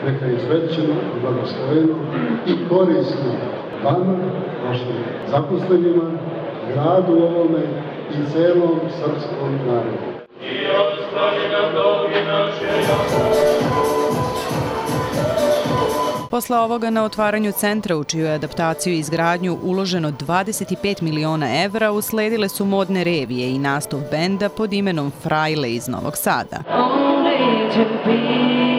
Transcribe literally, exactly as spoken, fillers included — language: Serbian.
neka je srećeno, blagosloveno i korisno vama, vašim zaposlenima, gradu ovome i celom srpskom narodu. I ostavi nam dolgi naše. Posle ovoga na otvaranju centra, u čiju je adaptaciju i izgradnju uloženo dvadeset pet miliona evra, usledile su modne revije i nastup benda pod imenom Frajle iz Novog Sada.